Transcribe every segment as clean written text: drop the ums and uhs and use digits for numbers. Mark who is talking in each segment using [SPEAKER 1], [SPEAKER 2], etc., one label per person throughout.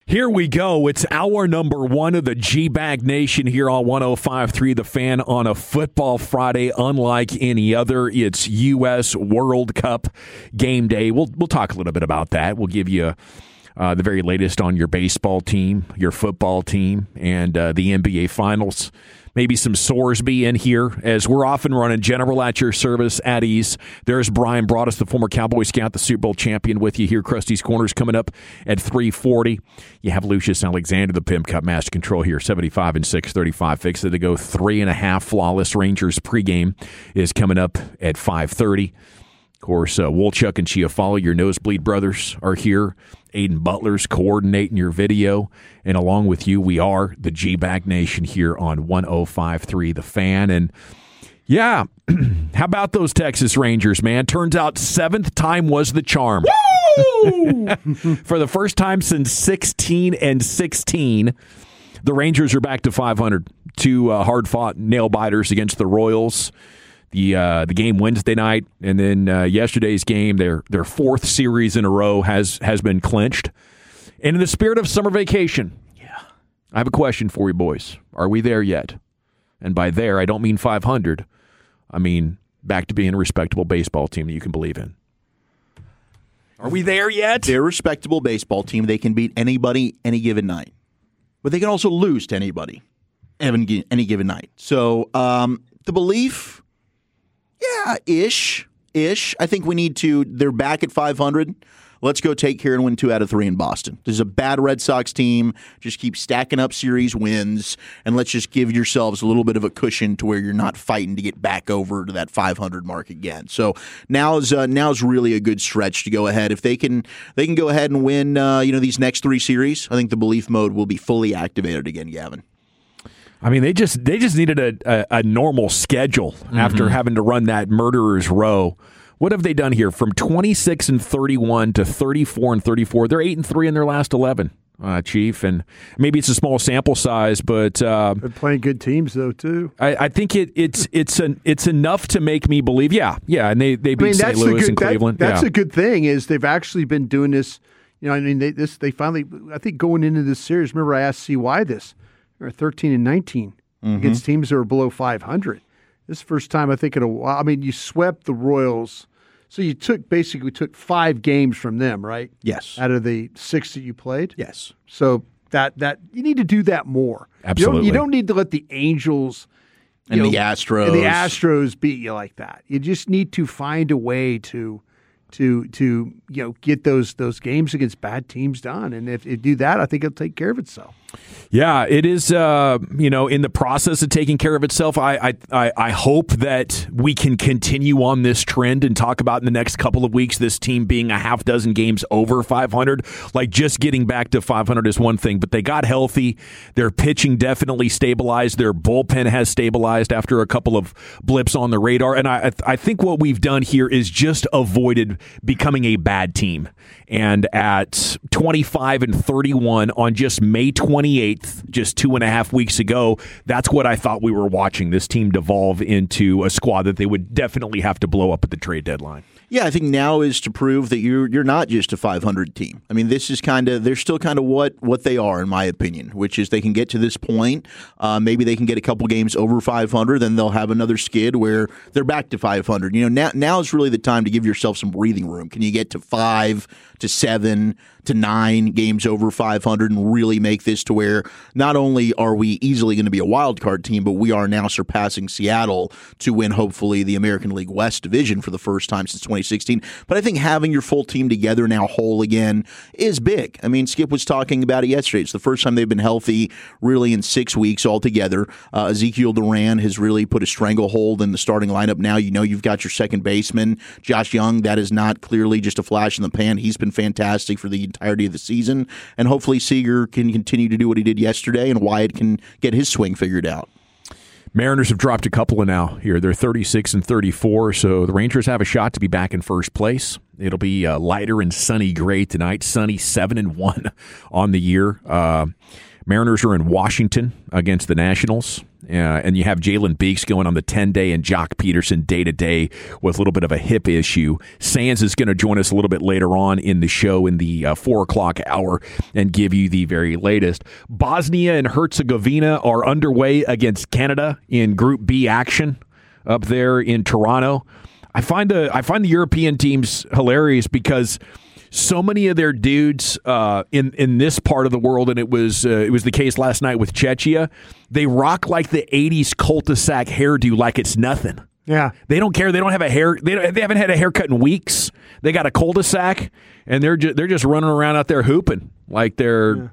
[SPEAKER 1] Here we go. It's hour number one of the G-Bag Nation here on 105.3 The Fan on a Football Friday. Unlike any other, it's U.S. World Cup game day. We'll talk a little bit about that. We'll give you the very latest on your baseball team, your football team, and the NBA Finals. Maybe some Sorsby in here, as we're often running general at your service at ease. There's Brian Broaddus, the former Cowboy scout, the Super Bowl champion, with you here. Krusty's Corners coming up at 3:40. You have Lucius Alexander, the Pimp Cup Master Control here, 75 and 635. Fix it to go 3.5 flawless. Rangers pregame is coming up at 5:30. Of course, Wolchuk and Chiafalo, your Nosebleed brothers, are here. Aiden Butler's coordinating your video. And along with you, we are the G-Bag Nation here on 105.3 The Fan. And, yeah, how about those Texas Rangers, man? Turns out seventh time was the charm. Woo! For the first time since 16 and 16, the Rangers are back to 500. Two hard-fought nail-biters against the Royals. The game Wednesday night, and then yesterday's game, their fourth series in a row has been clinched. And in the spirit of summer vacation, I have a question for you boys. Are we there yet? And by there, I don't mean 500. I mean back to being a respectable baseball team that you can believe in. Are we there yet?
[SPEAKER 2] They're a respectable baseball team. They can beat anybody any given night. But they can also lose to anybody any given night. So the belief... Yeah, ish. I think we need to. They're back at 500. Let's go take care and win 2 out of 3 in Boston. This is a bad Red Sox team. Just keep stacking up series wins, and let's just give yourselves a little bit of a cushion to where you're not fighting to get back over to that 500 mark again. So now's really a good stretch to go ahead. If they can go ahead and win these next 3 series, I think the belief mode will be fully activated again, Gavin.
[SPEAKER 1] I mean, they just needed a normal schedule after having to run that murderer's row. What have they done here? From 26 and 31 to 34 and 34. They're 8-3 in their last 11, Chief. And maybe it's a small sample size, but
[SPEAKER 3] they're playing good teams though too.
[SPEAKER 1] I think it's enough to make me believe. Yeah. And they beat St. Louis and Cleveland.
[SPEAKER 3] That's a good thing. Is they've actually been doing this. They finally. I think going into this series. Remember, I asked CY this. Or 13 and 19 against teams that are below 500. This is the first time I think in a while. I mean, you swept the Royals, so you took 5 games from them, right?
[SPEAKER 2] Yes.
[SPEAKER 3] Out of the 6 that you played.
[SPEAKER 2] Yes.
[SPEAKER 3] So that you need to do that more.
[SPEAKER 1] Absolutely.
[SPEAKER 3] You don't need to let the Angels
[SPEAKER 2] and the Astros
[SPEAKER 3] beat you like that. You just need to find a way to get those games against bad teams done, and if you do that, I think it'll take care of itself.
[SPEAKER 1] Yeah, it is. In the process of taking care of itself, I hope that we can continue on this trend and talk about in the next couple of weeks this team being a half dozen games over 500. Like just getting back to 500 is one thing, but they got healthy. Their pitching definitely stabilized. Their bullpen has stabilized after a couple of blips on the radar, and I think what we've done here is just avoided becoming a bad team. And at 25 and 31 on just May 28th, just 2.5 weeks ago, that's what I thought we were watching, this team devolve into a squad that they would definitely have to blow up at the trade deadline.
[SPEAKER 2] Yeah, I think now is to prove that you're not just a 500 team. I mean, this is they're still kind of what they are, in my opinion, which is they can get to this point. Maybe they can get a couple games over 500, then they'll have another skid where they're back to 500. Now is really the time to give yourself some breathing room. Can you get to 5 to 7 to 9 games over 500 and really make this to where not only are we easily going to be a wild card team, but we are now surpassing Seattle to win, hopefully, the American League West division for the first time since 2016. But I think having your full team together now whole again is big. I mean, Skip was talking about it yesterday. It's the first time they've been healthy really in 6 weeks altogether. Ezekiel Duran has really put a stranglehold in the starting lineup now. You've got your second baseman, Josh Young. That is not clearly just a flash in the pan. He's been fantastic for the entirety of the season, and hopefully Seager can continue to do what he did yesterday, and Wyatt can get his swing figured out.
[SPEAKER 1] Mariners have dropped a couple of now here. They're 36 and 34, so the Rangers have a shot to be back in first place. It'll be lighter and sunny gray tonight. Sunny 7-1 on the year. Mariners are in Washington against the Nationals. And you have Jalen Beeks going on the 10-day and Jock Peterson day-to-day with a little bit of a hip issue. Sands is going to join us a little bit later on in the show in the 4 o'clock hour and give you the very latest. Bosnia and Herzegovina are underway against Canada in Group B action up there in Toronto. I find the European teams hilarious because so many of their dudes in this part of the world, and it was the case last night with Czechia, they rock like the 80s cul-de-sac hairdo like it's nothing.
[SPEAKER 3] Yeah.
[SPEAKER 1] They don't care. They don't have a hair. They haven't had a haircut in weeks. They got a cul-de-sac, and they're just running around out there hooping like they're... Yeah.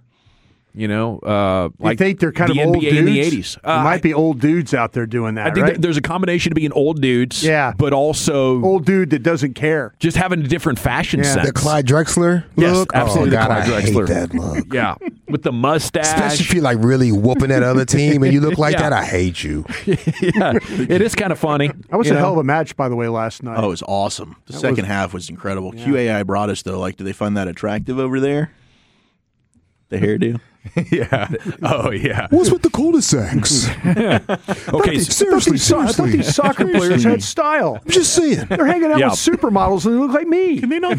[SPEAKER 3] I think they're kind
[SPEAKER 1] the
[SPEAKER 3] of
[SPEAKER 1] NBA
[SPEAKER 3] old dudes
[SPEAKER 1] in the 80s.
[SPEAKER 3] There might be old dudes out there doing that.
[SPEAKER 1] I think
[SPEAKER 3] right?
[SPEAKER 1] there's a combination of being old dudes, but also
[SPEAKER 3] old dude that doesn't care,
[SPEAKER 1] just having a different fashion sense.
[SPEAKER 4] The Clyde Drexler look?
[SPEAKER 1] Yes, absolutely.
[SPEAKER 4] Oh, God,
[SPEAKER 1] the Clyde Drexler.
[SPEAKER 4] I hate that look.
[SPEAKER 1] Yeah, with the mustache.
[SPEAKER 4] Especially if you're like really whooping that other team and you look like that, I hate you.
[SPEAKER 1] Yeah, it is kind of funny.
[SPEAKER 3] That was a hell of a match, by the way, last night.
[SPEAKER 2] Oh, it was awesome. The second half was incredible. Yeah. QAI brought us, though. Like, do they find that attractive over there? The hairdo?
[SPEAKER 1] Yeah. Oh, yeah.
[SPEAKER 4] What's with the cul-de-sacs?
[SPEAKER 1] Okay,
[SPEAKER 3] seriously. I thought these soccer players had style.
[SPEAKER 4] I'm just saying.
[SPEAKER 3] They're hanging out with supermodels and they look like me. Can they not?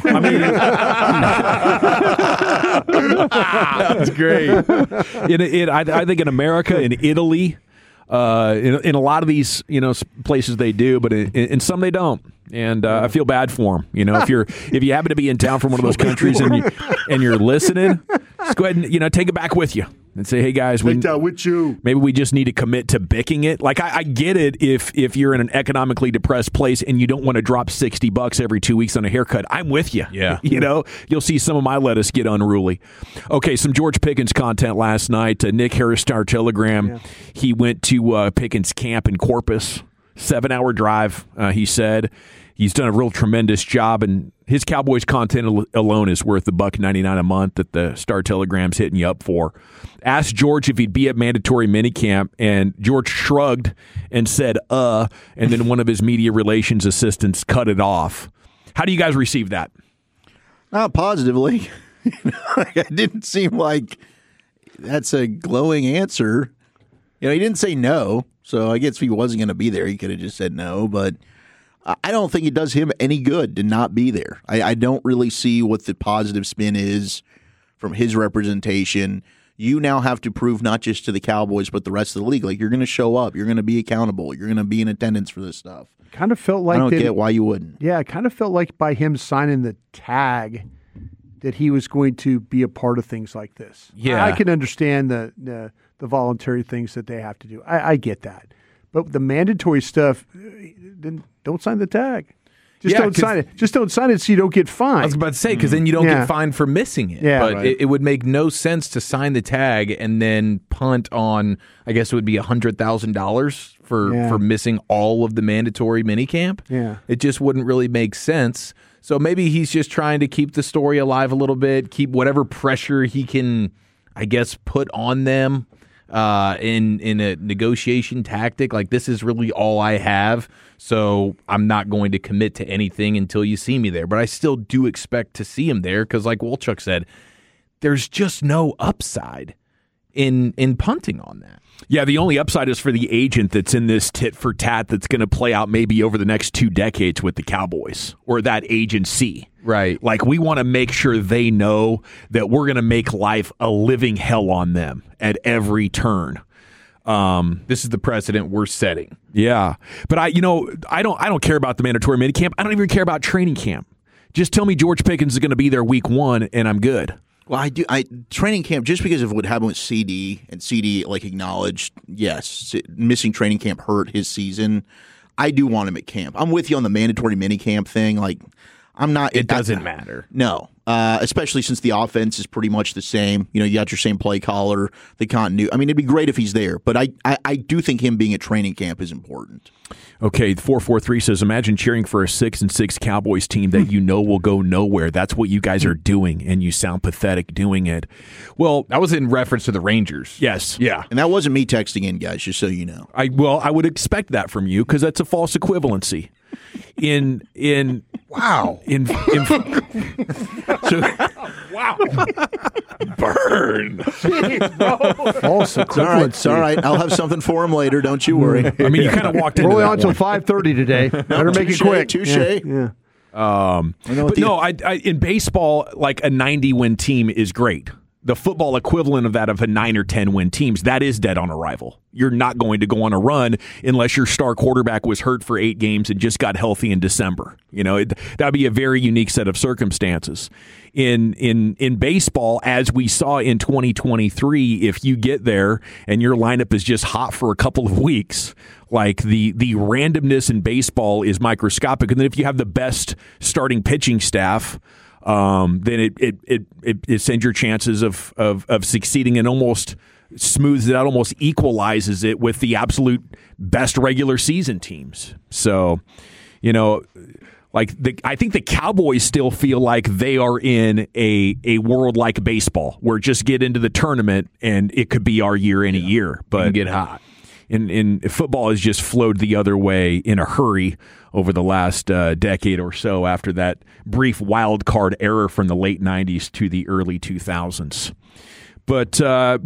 [SPEAKER 1] That's great. I think in America, in Italy, in a lot of these places they do, but in some they don't. And I feel bad for them. If you happen to be in town from one of those countries and you're listening, just go ahead and take it back with you and say, hey guys,
[SPEAKER 3] with you.
[SPEAKER 1] Maybe we just need to commit to bicking it. Like I get it if you're in an economically depressed place and you don't want to drop $60 every 2 weeks on a haircut. I'm with you.
[SPEAKER 5] Yeah.
[SPEAKER 1] You'll see some of my lettuce get unruly. Okay, some George Pickens content last night. Nick Harris, Star-Telegram. Yeah. He went to Pickens camp in Corpus. 7-hour drive, he said. He's done a real tremendous job, and his Cowboys content alone is worth $1.99 a month that the Star-Telegram's hitting you up for. Asked George if he'd be at mandatory minicamp, and George shrugged and said, and then one of his media relations assistants cut it off. How do you guys receive that?
[SPEAKER 2] Not positively. It didn't seem like that's a glowing answer. He didn't say no. So I guess if he wasn't going to be there, he could have just said no. But I don't think it does him any good to not be there. I don't really see what the positive spin is from his representation. You now have to prove not just to the Cowboys but the rest of the league. Like, you're going to show up. You're going to be accountable. You're going to be in attendance for this stuff.
[SPEAKER 3] Kind of felt like
[SPEAKER 2] I don't get why you wouldn't.
[SPEAKER 3] Yeah, it kind of felt like by him signing the tag that he was going to be a part of things like this.
[SPEAKER 5] Yeah.
[SPEAKER 3] I can understand the voluntary things that they have to do. I get that. But the mandatory stuff, then don't sign the tag. Don't sign it. Just don't sign it so you don't get fined.
[SPEAKER 5] I was about to say, because then you don't get fined for missing it.
[SPEAKER 3] Yeah,
[SPEAKER 5] but it would make no sense to sign the tag and then punt on, I guess it would be $100,000 for missing all of the mandatory minicamp.
[SPEAKER 3] Yeah.
[SPEAKER 5] It just wouldn't really make sense. So maybe he's just trying to keep the story alive a little bit, keep whatever pressure he can, I guess, put on them in a negotiation tactic. Like, this is really all I have, so I'm not going to commit to anything until you see me there. But I still do expect to see him there because, like Wolchuk said, there's just no upside in punting on that.
[SPEAKER 1] Yeah, the only upside is for the agent that's in this tit for tat that's going to play out maybe over the next 2 decades with the Cowboys or that agency.
[SPEAKER 5] Right.
[SPEAKER 1] Like, we want to make sure they know that we're going to make life a living hell on them at every turn.
[SPEAKER 5] This is the precedent we're setting.
[SPEAKER 1] Yeah. But I don't care about the mandatory minicamp. I don't even care about training camp. Just tell me George Pickens is going to be there week 1 and I'm good.
[SPEAKER 2] Well, I do. Training camp, just because of what happened with CD, and CD acknowledged, yes, missing training camp hurt his season. I do want him at camp. I'm with you on the mandatory minicamp thing. Like, I'm not.
[SPEAKER 5] It doesn't matter.
[SPEAKER 2] No, especially since the offense is pretty much the same. You got your same play caller, the continuity. I mean, it'd be great if he's there, but I do think him being at training camp is important.
[SPEAKER 1] Okay, 443 says, imagine cheering for a 6-6 Cowboys team that will go nowhere. That's what you guys are doing, and you sound pathetic doing it. Well,
[SPEAKER 5] that was in reference to the Rangers.
[SPEAKER 1] Yes.
[SPEAKER 5] Yeah.
[SPEAKER 2] And that wasn't me texting in, guys, just so you know.
[SPEAKER 1] I would expect that from you because that's a false equivalency.
[SPEAKER 4] Wow.
[SPEAKER 1] Wow. Burn.
[SPEAKER 3] False
[SPEAKER 2] It's all right. It's all right. I'll have something for him later. Don't you worry.
[SPEAKER 1] I mean, you kind of walked into
[SPEAKER 3] We're only
[SPEAKER 1] that
[SPEAKER 3] on until
[SPEAKER 1] one.
[SPEAKER 3] 5:30 today. Better make it quick.
[SPEAKER 2] Touche.
[SPEAKER 3] Yeah.
[SPEAKER 1] But no, I in baseball, like a 90-win team is great. The football equivalent of that of a 9 or 10 win teams, that is dead on arrival. You're not going to go on a run unless your star quarterback was hurt for 8 games and just got healthy in December. That'd be a very unique set of circumstances. In baseball, as we saw in 2023, if you get there and your lineup is just hot for a couple of weeks, like the randomness in baseball is microscopic. And then if you have the best starting pitching staff, then it sends your chances of succeeding and almost smooths it out, almost equalizes it with the absolute best regular season teams. So, I think the Cowboys still feel like they are in a world like baseball, where just get into the tournament and it could be our year any year, but
[SPEAKER 5] get hot.
[SPEAKER 1] In football has just flowed the other way in a hurry over the last decade or so after that brief wild card era from the late 90s to the early 2000s. But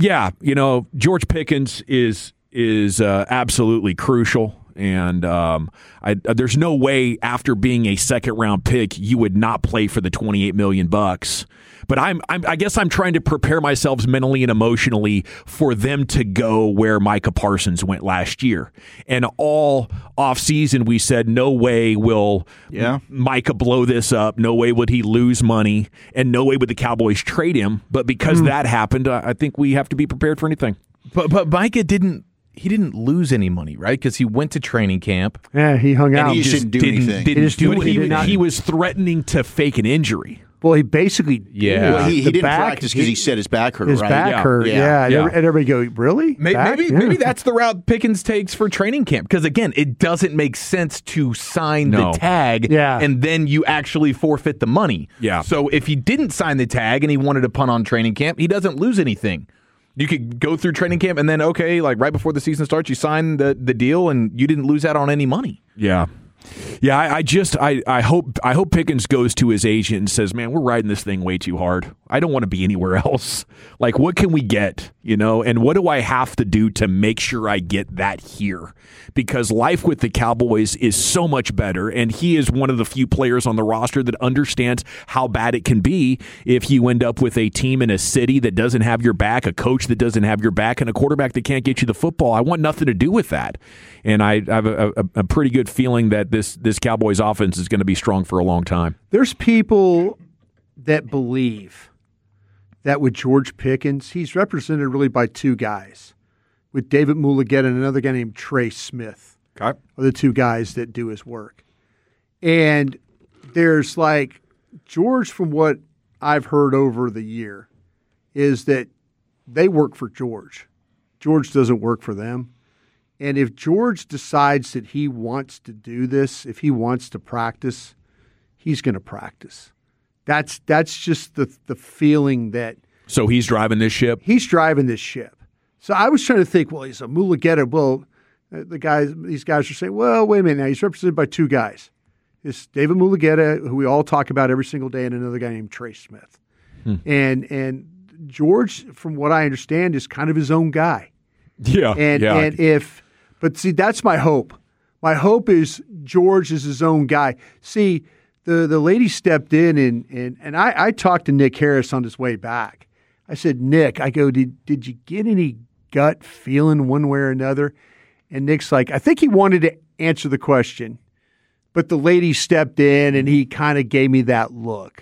[SPEAKER 1] George Pickens is absolutely crucial. And there's no way after being a second-round pick you would not play for the $28 million. But I guess I'm trying to prepare myself mentally and emotionally for them to go where Micah Parsons went last year. And all offseason we said, no way will Micah blow this up. No way would he lose money. And no way would the Cowboys trade him. But because that happened, I think we have to be prepared for anything.
[SPEAKER 5] But Micah didn't lose any money, right? Because he went to training camp.
[SPEAKER 3] Yeah, he hung out.
[SPEAKER 2] And he just didn't do anything.
[SPEAKER 1] He was threatening to fake an injury.
[SPEAKER 3] Well, he basically
[SPEAKER 2] Well, he didn't practice because he said his back hurt,
[SPEAKER 3] his
[SPEAKER 2] right?
[SPEAKER 3] back hurt, yeah. And everybody go, really?
[SPEAKER 5] Maybe that's the route Pickens takes for training camp. Because, again, it doesn't make sense to sign the tag and then you actually forfeit the money.
[SPEAKER 1] Yeah.
[SPEAKER 5] So if he didn't sign the tag and he wanted to punt on training camp, he doesn't lose anything. You could go through training camp and then, right before the season starts, you sign the deal and you didn't lose out on any money.
[SPEAKER 1] Yeah. Yeah, I hope Pickens goes to his agent and says, man, we're riding this thing way too hard. I don't want to be anywhere else. Like, what can we get, and what do I have to do to make sure I get that here? Because life with the Cowboys is so much better, and he is one of the few players on the roster that understands how bad it can be if you end up with a team in a city that doesn't have your back, a coach that doesn't have your back, and a quarterback that can't get you the football. I want nothing to do with that. And I have a pretty good feeling that this Cowboys offense is going to be strong for a long time.
[SPEAKER 3] There's people that believe that with George Pickens, he's represented really by 2 guys, with David Mulligetta and another guy named Trey Smith.
[SPEAKER 1] Okay.
[SPEAKER 3] Are the 2 guys that do his work. And there's George, from what I've heard over the year, is that they work for George. George doesn't work for them. And if George decides that he wants to do this, if he wants to practice, he's going to practice. That's just the feeling that.
[SPEAKER 1] So he's driving this ship?
[SPEAKER 3] He's driving this ship. So I was trying to think, well, he's a Mulligetta. Well, these guys are saying, well, wait a minute now. He's represented by 2 guys. It's David Mulligetta, who we all talk about every single day, and another guy named Trey Smith. And George, from what I understand, is kind of his own guy.
[SPEAKER 1] Yeah.
[SPEAKER 3] But see, that's my hope. My hope is George is his own guy. See, the lady stepped in and I talked to Nick Harris on his way back. I said, Nick, I go, did you get any gut feeling one way or another? And Nick's like, I think he wanted to answer the question, but the lady stepped in and he kind of gave me that look,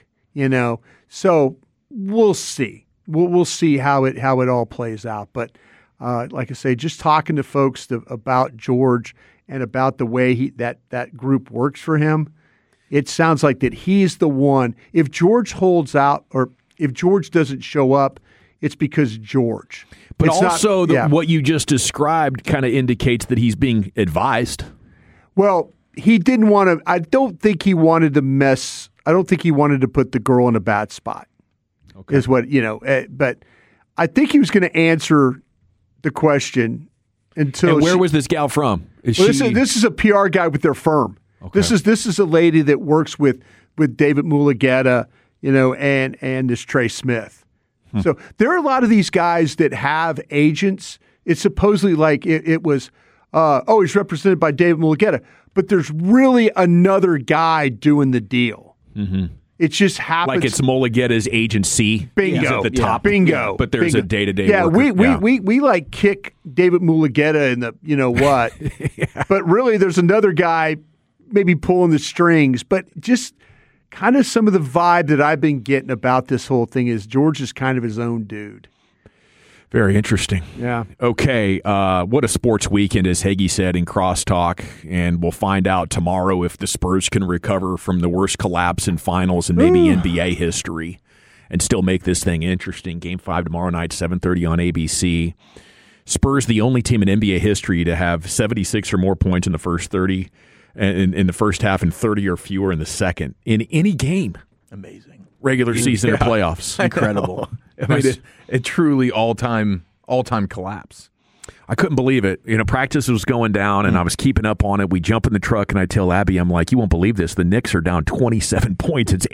[SPEAKER 3] So we'll see. We'll see how it all plays out. But like I say, just talking to folks about George and about the way that group works for him, it sounds like that he's the one. If George holds out or if George doesn't show up, it's because George.
[SPEAKER 1] But it's also what you just described kind of indicates that he's being advised.
[SPEAKER 3] Well, he didn't want to. I don't think he wanted to mess. I don't think he wanted to put the girl in a bad spot. Okay. Is what, but I think he was going to answer the question until.
[SPEAKER 1] And where was this gal from?
[SPEAKER 3] This is a PR guy with their firm.
[SPEAKER 1] Okay.
[SPEAKER 3] This is a lady that works with David Mulugheta, and this Trey Smith. So there are a lot of these guys that have agents. It's supposedly like it was, he's represented by David Mulugheta, but there's really another guy doing the deal. Mm-hmm. It just happens.
[SPEAKER 1] Like it's Mulugheta's agency.
[SPEAKER 3] Bingo.
[SPEAKER 1] At the top.
[SPEAKER 3] Bingo.
[SPEAKER 1] But there's
[SPEAKER 3] Bingo.
[SPEAKER 1] a day-to-day
[SPEAKER 3] Yeah,
[SPEAKER 1] worker.
[SPEAKER 3] we like kick David Mulugheta in the what. But really there's another guy maybe pulling the strings. But just kind of some of the vibe that I've been getting about this whole thing is George is kind of his own dude.
[SPEAKER 1] Very interesting.
[SPEAKER 3] Yeah.
[SPEAKER 1] Okay, what a sports weekend, as Hagee said in Crosstalk, and we'll find out tomorrow if the Spurs can recover from the worst collapse in finals in maybe NBA history and still make this thing interesting. Game 5 tomorrow night, 7:30 on ABC. Spurs, the only team in NBA history to have 76 or more points in the first 30, in the first half, and 30 or fewer in the second, in any game.
[SPEAKER 2] Amazing.
[SPEAKER 1] Regular season or playoffs.
[SPEAKER 2] Incredible.
[SPEAKER 5] I mean, it truly all-time collapse.
[SPEAKER 1] I couldn't believe it. Practice was going down, and I was keeping up on it. We jump in the truck, and I tell Abby, I'm like, you won't believe this. The Knicks are down 27 points. It's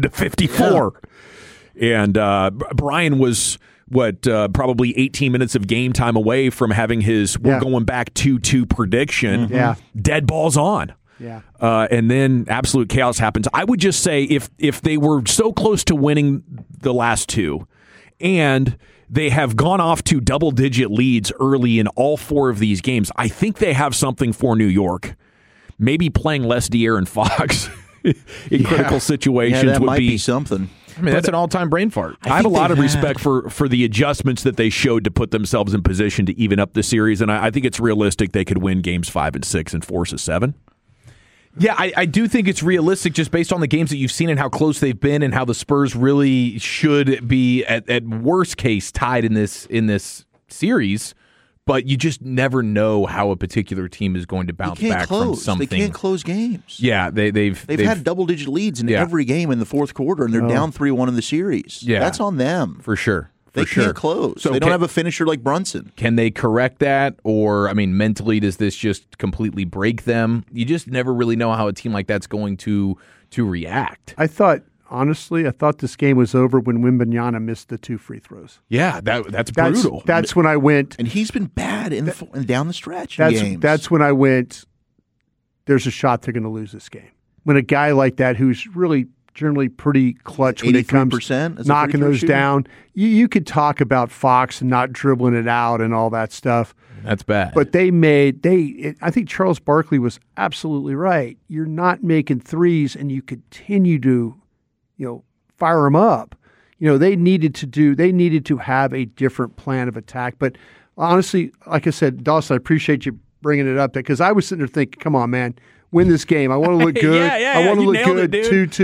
[SPEAKER 1] 81-54. Yeah. And Brian was, probably 18 minutes of game time away from having his we're going back 2-2 prediction.
[SPEAKER 3] Mm-hmm. Yeah.
[SPEAKER 1] Dead balls on.
[SPEAKER 3] Yeah.
[SPEAKER 1] And then absolute chaos happens. I would just say if they were so close to winning the last two, and they have gone off to double-digit leads early in all 4 of these games, I think they have something for New York. Maybe playing less De'Aaron Fox in critical situations
[SPEAKER 2] that
[SPEAKER 1] would
[SPEAKER 2] might be something.
[SPEAKER 5] I mean, that's an all-time brain fart.
[SPEAKER 1] I have a lot of respect for the adjustments that they showed to put themselves in position to even up the series, and I think it's realistic they could win games 5 and 6 and force a 7.
[SPEAKER 5] Yeah, I do think it's realistic just based on the games that you've seen and how close they've been and how the Spurs really should be at worst case tied in this series. But you just never know how a particular team is going to bounce back from something.
[SPEAKER 2] They can't close games.
[SPEAKER 5] Yeah, they've
[SPEAKER 2] had double-digit leads in every game in the fourth quarter, and they're down 3-1 in the series.
[SPEAKER 5] Yeah.
[SPEAKER 2] That's on them.
[SPEAKER 5] For sure.
[SPEAKER 2] They can't close.
[SPEAKER 5] So
[SPEAKER 2] they don't have a finisher like Brunson.
[SPEAKER 5] Can they correct that? Or, I mean, mentally, does this just completely break them? You just never really know how a team like that's going to react.
[SPEAKER 3] Honestly, I thought this game was over when Wembanyama missed the 2 free throws.
[SPEAKER 5] Yeah, that's brutal.
[SPEAKER 3] That's when I went.
[SPEAKER 2] And he's been bad down the stretch in games.
[SPEAKER 3] That's when I went, there's a shot they're going to lose this game. When a guy like that who's really generally pretty clutch when it comes knocking those down, you could talk about Fox and not dribbling it out and all that stuff.
[SPEAKER 5] That's bad.
[SPEAKER 3] But I think Charles Barkley was absolutely right. You're not making threes and you continue to fire them up. They needed to have a different plan of attack. But honestly, like I said, Dawson, I appreciate you bringing it up because I was sitting there thinking, come on, man, win this game. I want to look good. I want to look good.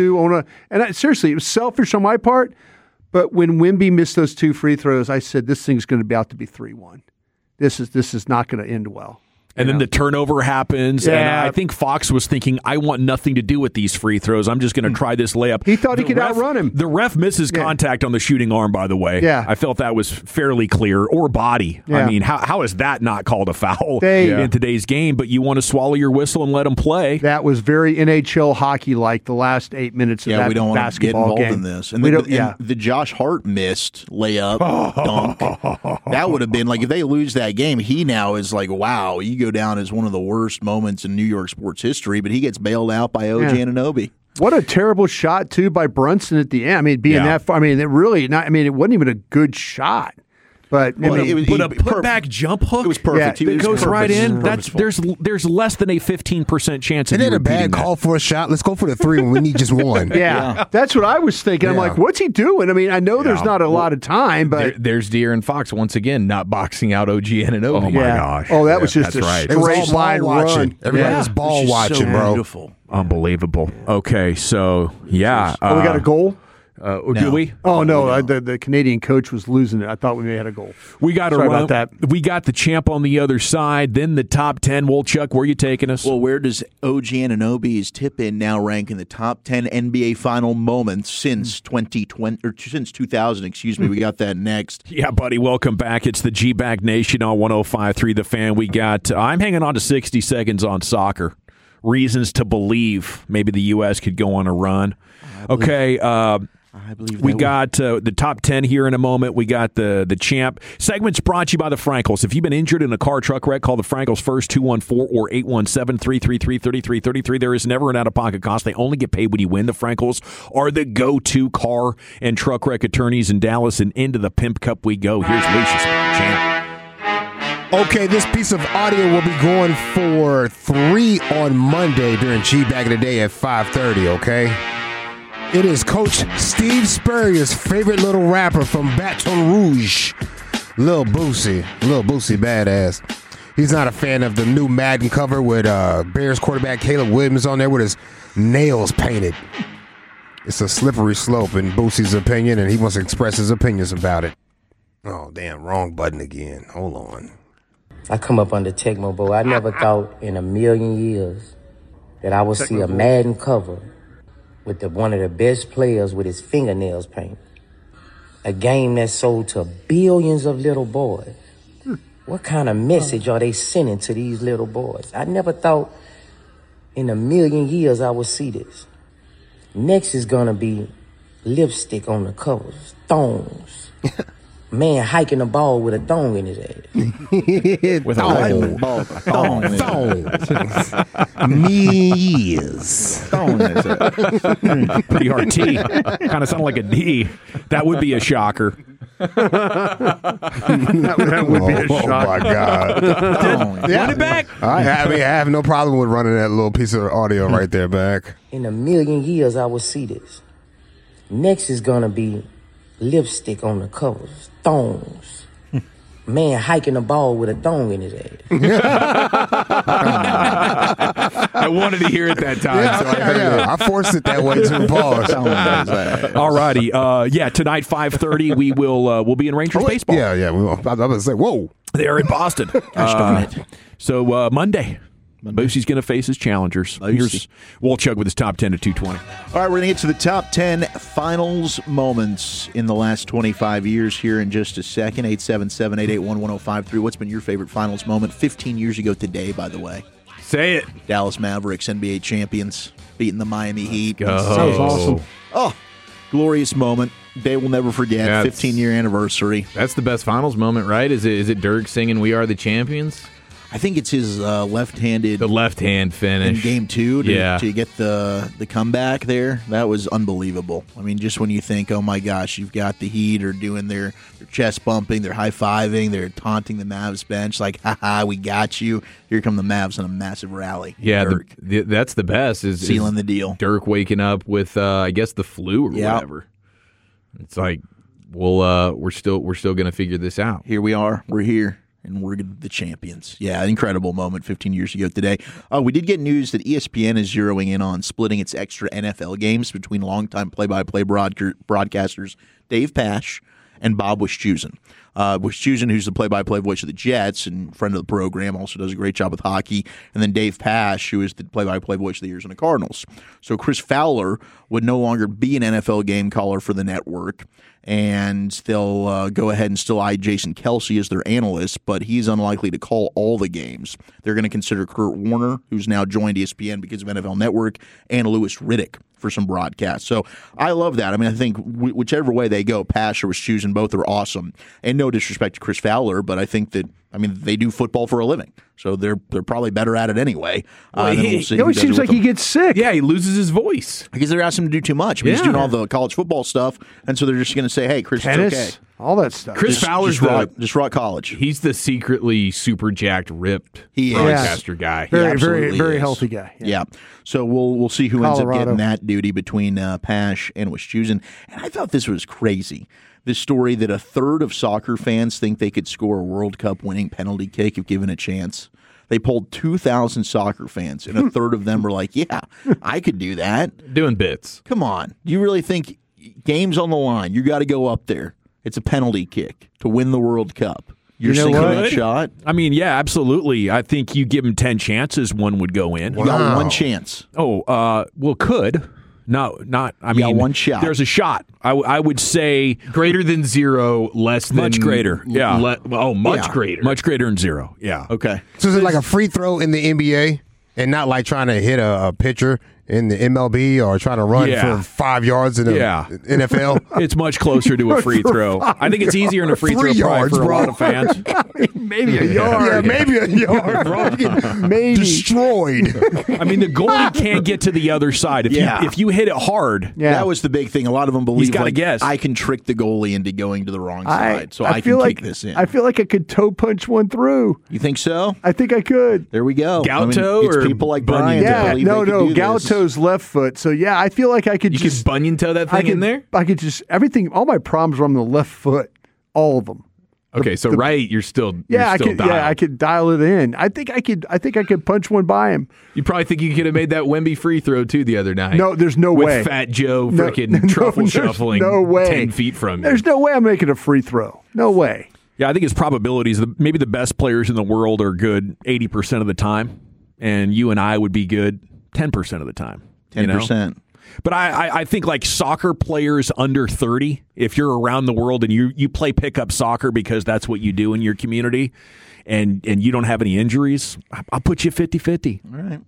[SPEAKER 3] 2-2. Seriously, it was selfish on my part. But when Wemby missed those 2 free throws, I said, this thing's going to be out to be 3-1. This is not going to end well.
[SPEAKER 1] And then the turnover happens, and I think Fox was thinking, I want nothing to do with these free throws. I'm just going to try this layup.
[SPEAKER 3] He thought he could outrun him.
[SPEAKER 1] The ref misses contact on the shooting arm, by the way.
[SPEAKER 3] Yeah.
[SPEAKER 1] I felt that was fairly clear. Or body.
[SPEAKER 3] Yeah.
[SPEAKER 1] I mean, how is that not called a foul in today's game? But you want to swallow your whistle and let them play.
[SPEAKER 3] That was very NHL hockey-like, the last 8 minutes of that basketball game.
[SPEAKER 2] We don't want to get involved in this. And the Josh Hart missed layup dunk, that would have been like, if they lose that game, he now is like, wow, you go down as one of the worst moments in New York sports history, but he gets bailed out by OG Anunoby.
[SPEAKER 3] What a terrible shot, too, by Brunson at the end. I mean, that far, it wasn't even a good shot. But
[SPEAKER 1] a put-back jump hook.
[SPEAKER 2] It was perfect.
[SPEAKER 1] It goes right in. There's less than a 15% chance.
[SPEAKER 4] Isn't it a bad call for a shot? Let's go for the 3 when we need just one.
[SPEAKER 3] Yeah, that's what I was thinking. I'm like, what's he doing? I mean, I know there's not a lot of time, but
[SPEAKER 5] there's De'Aaron Fox once again not boxing out OG Anunoby.
[SPEAKER 1] Oh my gosh!
[SPEAKER 3] Oh, that was just a straight line run.
[SPEAKER 4] Everybody was ball watching, bro.
[SPEAKER 2] Beautiful,
[SPEAKER 1] unbelievable. Okay, so
[SPEAKER 3] we got a goal.
[SPEAKER 1] Do we?
[SPEAKER 3] Oh no! The Canadian coach was losing it. I thought we may have had a goal.
[SPEAKER 1] We got to
[SPEAKER 3] run about that.
[SPEAKER 1] We got the champ on the other side. Then the top 10. Chuck, where are you taking us?
[SPEAKER 2] Well, where does OG Anunoby's tip-in now rank in the top 10 NBA final moments since 2020 or since 2000? Excuse me. We got that next.
[SPEAKER 1] Yeah, buddy. Welcome back. It's the G-Bag Nation on 105.3 The Fan. We got. I'm hanging on to 60 seconds on soccer. reasons to believe maybe the U.S. could go on a run. Okay,
[SPEAKER 2] I believe
[SPEAKER 1] we got the top 10 here in a moment. We got the champ. Segment's brought to you by the Frankels. If you've been injured in a car truck wreck, call the Frankels first, 214 or 817-333-3333. There is never an out-of-pocket cost. They only get paid when you win. The Frankels are the go-to car and truck wreck attorneys in Dallas, and into the Pimp Cup we go. Here's Lucius, champ.
[SPEAKER 4] Okay, this piece of audio will be going for 3 on Monday during G-Bag of the Day at 5:30, okay? It is Coach Steve Spurrier's favorite little rapper from Baton Rouge, Lil Boosie. Lil Boosie badass. He's not a fan of the new Madden cover with Bears quarterback Caleb Williams on there with his nails painted. It's a slippery slope in Boosie's opinion, and he wants to express his opinions about it. Oh, damn, wrong button again. Hold on.
[SPEAKER 6] I come up under Tecmo Bowl. I never thought in a million years that I would see a Madden cover with one of the best players with his fingernails painted. A game that sold to billions of little boys. What kind of message are they sending to these little boys? I never thought in a million years I would see this. Next is gonna be lipstick on the covers, thongs. Man hiking a ball with a thong in his ass.
[SPEAKER 1] With a
[SPEAKER 2] ball.
[SPEAKER 4] Knees.
[SPEAKER 1] pretty hard T. Kind of sound like a D. That would be a shocker.
[SPEAKER 3] That would be a shock.
[SPEAKER 4] Oh, my God.
[SPEAKER 1] Run it back.
[SPEAKER 4] I have no problem with running that little piece of audio right there back.
[SPEAKER 6] In a million years I would see this. Next is gonna be lipstick on the covers, thongs. Man hiking a ball with a thong in his ass.
[SPEAKER 5] I wanted to hear it that time, so I heard it.
[SPEAKER 4] I forced it that way too. Pause.
[SPEAKER 1] All righty. Tonight, 5:30, we'll be in Rangers baseball.
[SPEAKER 4] Yeah. I was about to say, whoa.
[SPEAKER 1] They're in Boston. So Monday. Boosie's going to face his challengers. Here's Wolchuk with his top 10 to 220.
[SPEAKER 2] All right, we're going to get to the top 10 finals moments in the last 25 years here in just a second. 877-881-1053. What's been your favorite finals moment? 15 years ago today, by the way.
[SPEAKER 5] Say it.
[SPEAKER 2] Dallas Mavericks, NBA champions, beating the Miami Heat.
[SPEAKER 5] Go.
[SPEAKER 3] That was awesome.
[SPEAKER 2] Oh, glorious moment. Day we'll never forget.
[SPEAKER 5] Yeah,
[SPEAKER 2] 15-year anniversary.
[SPEAKER 5] That's the best finals moment, right? Is it Dirk singing "We Are the Champions"?
[SPEAKER 2] I think it's his left-handed
[SPEAKER 5] The left hand finish
[SPEAKER 2] in game 2
[SPEAKER 5] Yeah.
[SPEAKER 2] to get the comeback there. That was unbelievable. I mean, just when you think, oh my gosh, you've got the Heat are doing their chest bumping, they're high-fiving, they're taunting the Mavs bench like, ha-ha, we got you. Here come the Mavs on a massive rally.
[SPEAKER 5] Yeah,
[SPEAKER 2] Dirk
[SPEAKER 5] that's the best. Is
[SPEAKER 2] sealing the deal.
[SPEAKER 5] Dirk waking up with I guess the flu or whatever. It's like we're still going to figure this out.
[SPEAKER 2] Here we are. We're here. And we're the champions. Yeah, incredible moment 15 years ago today. We did get news that ESPN is zeroing in on splitting its extra NFL games between longtime play-by-play broadcasters Dave Pasch and Bob Wischusen. Wischusen, who's the play-by-play voice of the Jets and friend of the program, also does a great job with hockey. And then Dave Pasch, who is the play-by-play voice of the Arizona Cardinals. So Chris Fowler would no longer be an NFL game caller for the network, and they'll go ahead and still eye Jason Kelsey as their analyst, but he's unlikely to call all the games. They're going to consider Kurt Warner, who's now joined ESPN because of NFL Network, and Louis Riddick for some broadcasts. So I love that. I mean, I think whichever way they go, Pasch or Wischusen, both are awesome. And no disrespect to Chris Fowler, but I think that, I mean, they do football for a living, so they're probably better at it anyway.
[SPEAKER 3] He always seems like he gets sick.
[SPEAKER 5] Yeah, he loses his voice.
[SPEAKER 2] Because they're asking him to do too much. I mean, he's doing all the college football stuff, and so they're just going to say, hey, Chris,
[SPEAKER 3] Tennis,
[SPEAKER 2] it's okay.
[SPEAKER 3] all that stuff.
[SPEAKER 5] Chris Fowler's
[SPEAKER 2] just rock college.
[SPEAKER 5] He's the secretly super jacked, ripped
[SPEAKER 2] He is.
[SPEAKER 5] broadcaster guy.
[SPEAKER 3] Very,
[SPEAKER 2] absolutely
[SPEAKER 3] very
[SPEAKER 2] is.
[SPEAKER 3] healthy guy.
[SPEAKER 2] Yeah. So we'll see who ends up
[SPEAKER 3] Colorado.
[SPEAKER 2] getting that duty between Pasch and Wischusen. And I thought this was crazy. This story that a third of soccer fans think they could score a World Cup winning penalty kick if given a chance. They polled 2,000 soccer fans, and a third of them were like, yeah, I could do that.
[SPEAKER 5] Doing bits.
[SPEAKER 2] Come on. Do you really think game's on the line? You got to go up there. It's a penalty kick to win the World Cup. You're
[SPEAKER 3] You know
[SPEAKER 2] sinking
[SPEAKER 3] what?
[SPEAKER 2] that shot?
[SPEAKER 1] I mean, yeah, absolutely. I think you give him 10 chances, one would go in.
[SPEAKER 2] You got one chance.
[SPEAKER 1] Could. No, not. I
[SPEAKER 2] You got
[SPEAKER 1] mean,
[SPEAKER 2] one shot.
[SPEAKER 1] There's a shot. I would say
[SPEAKER 5] Greater than zero, less than...
[SPEAKER 1] Much greater, yeah.
[SPEAKER 5] much
[SPEAKER 2] Yeah.
[SPEAKER 5] greater.
[SPEAKER 1] much greater than zero. Yeah.
[SPEAKER 2] Okay.
[SPEAKER 4] So is it like a free throw in the NBA? and not like trying to hit a pitcher in the MLB or trying to run for 5 yards in the NFL.
[SPEAKER 1] It's much closer to a free throw. I think it's easier in a free throw probably for a lot of fans.
[SPEAKER 3] Maybe a yard.
[SPEAKER 4] Yeah, maybe a yard, bro. Maybe destroyed.
[SPEAKER 1] I mean, the goalie can't get to the other side. If you hit it hard,
[SPEAKER 2] that was the big thing. A lot of them believe
[SPEAKER 1] he's gotta guess.
[SPEAKER 2] I can trick the goalie into going to the wrong side, so I can kick this in.
[SPEAKER 3] I feel like I could toe punch one through.
[SPEAKER 2] You think so?
[SPEAKER 3] I think I could.
[SPEAKER 2] There we go.
[SPEAKER 1] Galto
[SPEAKER 2] it's
[SPEAKER 1] or
[SPEAKER 2] people like
[SPEAKER 1] Bunyan?
[SPEAKER 2] Brian. that believe they could do this.
[SPEAKER 3] Galto's left foot. So yeah, I feel like I could
[SPEAKER 5] You
[SPEAKER 3] just
[SPEAKER 5] could Bunyan toe that thing in there?
[SPEAKER 3] I could just everything. All my problems were on the left foot. All of them.
[SPEAKER 5] Okay, so right, you're still
[SPEAKER 3] I
[SPEAKER 5] still
[SPEAKER 3] could.
[SPEAKER 5] dialed.
[SPEAKER 3] Yeah, I could dial it in. I think I could punch one by him.
[SPEAKER 5] You probably think you could have made that Wemby free throw too the other night.
[SPEAKER 3] No, there's no
[SPEAKER 5] with
[SPEAKER 3] way.
[SPEAKER 5] Fat Joe freaking truffle
[SPEAKER 3] there's
[SPEAKER 5] shuffling
[SPEAKER 3] no way.
[SPEAKER 5] 10 feet from you.
[SPEAKER 3] There's no way I'm making a free throw. No way.
[SPEAKER 1] Yeah, I think his probabilities, maybe the best players in the world are good 80% of the time, and you and I would be good 10% of the time.
[SPEAKER 2] 10%.
[SPEAKER 1] But I think like soccer players under 30, if you're around the world and you play pickup soccer because that's what you do in your community and you don't have any injuries, I'll put you 50-50.
[SPEAKER 2] All right.